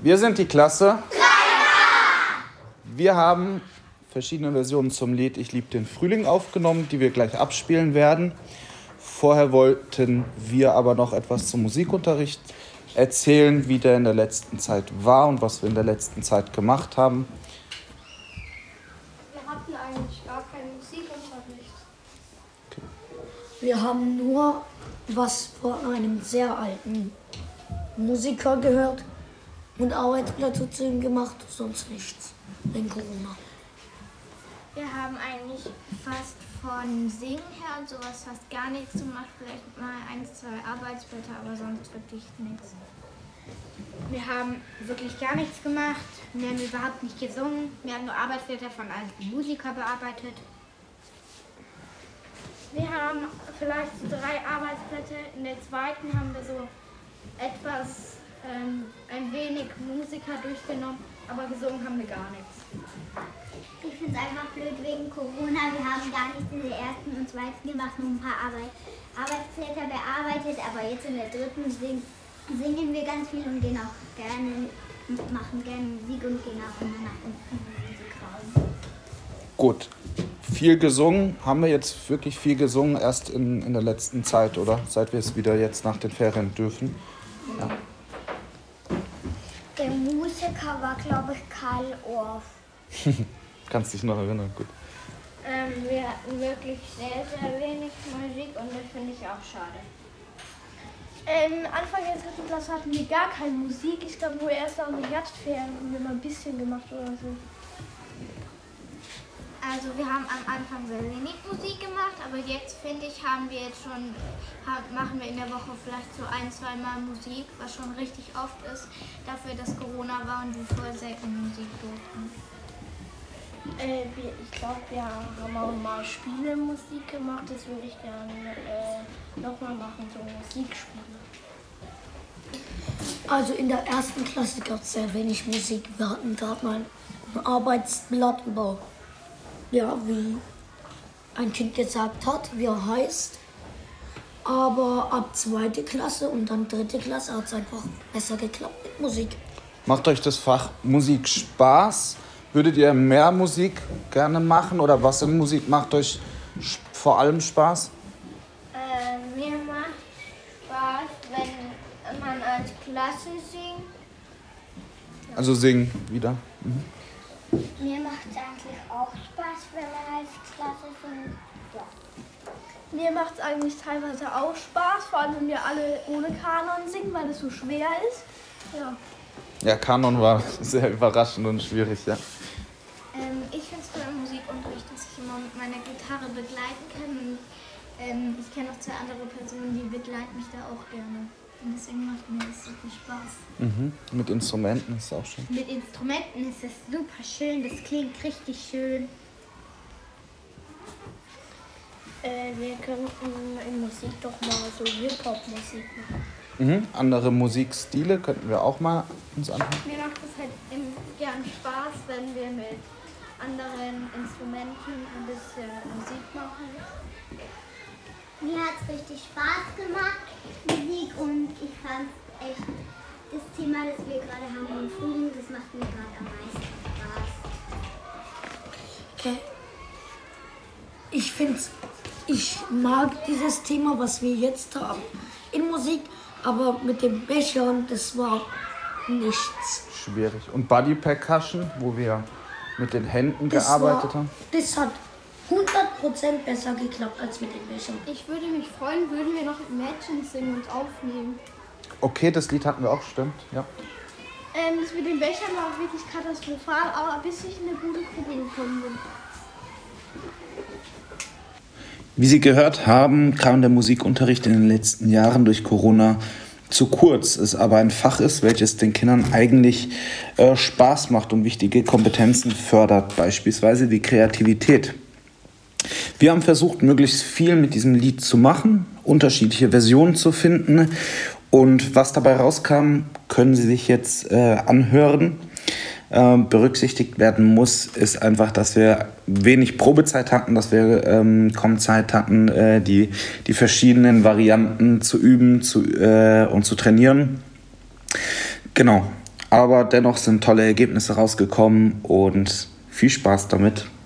Wir sind die Klasse. Wir haben verschiedene Versionen zum Lied Ich lieb den Frühling aufgenommen, die wir gleich abspielen werden. Vorher wollten wir aber noch etwas zum Musikunterricht erzählen, wie der in der letzten Zeit war und was wir in der letzten Zeit gemacht haben. Wir hatten eigentlich gar keinen Musikunterricht. Okay. Wir haben nur was von einem sehr alten Musiker gehört und Arbeitsblätter zu ihm gemacht, sonst nichts wegen Corona. Wir haben eigentlich fast von Singen her und sowas fast gar nichts gemacht. Vielleicht mal 1, 2 Arbeitsblätter, aber sonst wirklich nichts. Wir haben wirklich gar nichts gemacht. Wir haben überhaupt nicht gesungen. Wir haben nur Arbeitsblätter von alten Musikern bearbeitet. Wir haben vielleicht 3 Arbeitsblätter. In der zweiten haben wir so etwas, ein wenig Musiker durchgenommen, aber gesungen haben wir gar nichts. Ich finde es einfach blöd wegen Corona. Wir haben gar nicht in der ersten und zweiten gemacht, nur ein paar Arbeitsblätter bearbeitet, aber jetzt in der dritten singen wir ganz viel und gehen auch gerne, machen gerne Musik und gehen auch immer nach unten in den Musikraum. Gut, viel gesungen. Haben wir jetzt wirklich viel gesungen, erst in der letzten Zeit, oder? Seit wir es wieder jetzt nach den Ferien dürfen. Ja. Der Musiker war, glaube ich, Karl Orff. Kannst dich noch erinnern, gut. Wir hatten wirklich sehr, sehr wenig Musik und das finde ich auch schade. Anfang der 3. Klasse hatten wir gar keine Musik. Ich glaube, nur erst nach den Herbstferien haben wir mal ein bisschen gemacht oder so. Also wir haben am Anfang sehr wenig Musik gemacht, aber jetzt finde ich, machen wir in der Woche vielleicht so 1, 2 Mal Musik, was schon richtig oft ist, dafür, dass Corona war und wir vorher selten Musik durften. Ich glaube, wir haben auch mal Spielemusik gemacht, das würde ich gerne nochmal machen, so Musikspiele. Also in der 1. Klasse gab es sehr wenig Musik. Wir hatten gerade mal ein Arbeitsblatt über, ja, wie ein Kind gesagt hat, wie er heißt. Aber ab 2. Klasse und dann 3. Klasse hat es einfach besser geklappt mit Musik. Macht euch das Fach Musik Spaß? Würdet ihr mehr Musik gerne machen oder was in Musik macht euch vor allem Spaß? Mir macht Spaß, wenn man als Klasse singt. Also singen wieder. Mhm. Mir macht es eigentlich auch Spaß, wenn man als Klasse singt. Ja. Mir macht es eigentlich teilweise auch Spaß, vor allem wenn wir alle ohne Kanon singen, weil es so schwer ist. Ja. Ja, Kanon war sehr überraschend und schwierig, ja. Ich finde es toll im Musikunterricht, dass ich immer mit meiner Gitarre begleiten kann. Und ich kenne auch 2 andere Personen, die begleiten mich da auch gerne. Und deswegen macht mir das so viel Spaß. Mhm. Mit Instrumenten ist es auch schön. Mit Instrumenten ist es super schön, das klingt richtig schön. Wir könnten in Musik doch mal so Hip-Hop-Musik machen. Mhm. Andere Musikstile könnten wir auch mal uns anhören. Mir macht es halt gern Spaß, wenn wir mit anderen Instrumenten ein bisschen Musik machen. Mir hat es richtig Spaß gemacht, Musik, und ich fand echt das Thema, das wir gerade haben im Frühling, das macht mir gerade am meisten Spaß. Ich mag dieses Thema, was wir jetzt haben in Musik, aber mit den Bechern, das war nichts. Schwierig. Und Body Percussion, wo wir mit den Händen gearbeitet haben? Das hat 100% besser geklappt als mit den Bechern. Ich würde mich freuen, würden wir noch Imagine singen und aufnehmen. Okay, das Lied hatten wir auch, stimmt, ja. Das mit den Bechern war auch wirklich katastrophal, aber bis ich in eine gute Gruppe gekommen bin. Wie Sie gehört haben, kam der Musikunterricht in den letzten Jahren durch Corona zu kurz. Es aber ein Fach ist, welches den Kindern eigentlich Spaß macht und wichtige Kompetenzen fördert, beispielsweise die Kreativität. Wir haben versucht, möglichst viel mit diesem Lied zu machen, unterschiedliche Versionen zu finden. Und was dabei rauskam, können Sie sich jetzt anhören. Berücksichtigt werden muss, ist einfach, dass wir wenig Probezeit hatten, dass wir kaum Zeit hatten, die verschiedenen Varianten zu üben und zu trainieren. Genau. Aber dennoch sind tolle Ergebnisse rausgekommen und viel Spaß damit.